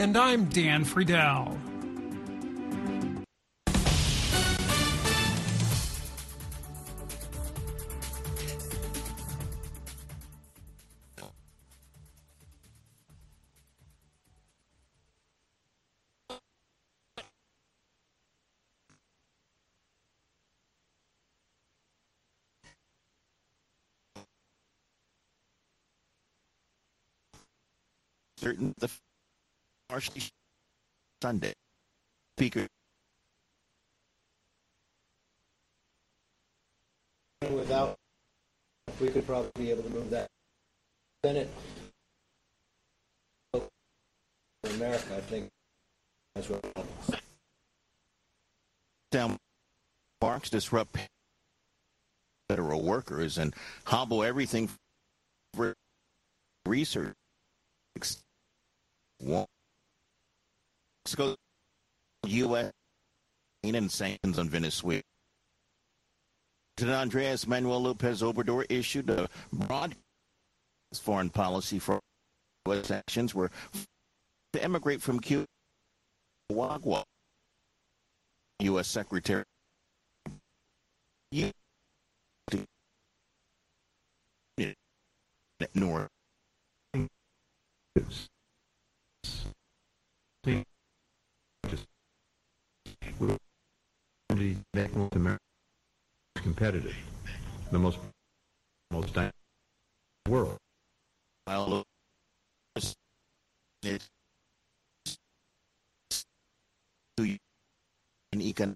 And I'm Dan Friedel. Certain the partially Sunday speaker without we could probably be able to move that Senate in America, I think, as well. Down parks disrupt federal workers and hobble everything for research. Mexico, U.S. and sanctions on Venezuela. President Andres Manuel Lopez Obrador issued a broad foreign policy for U.S. actions were to emigrate from Cuba. U.S. Secretary North. Make North America competitive, the most dynamic world. An economic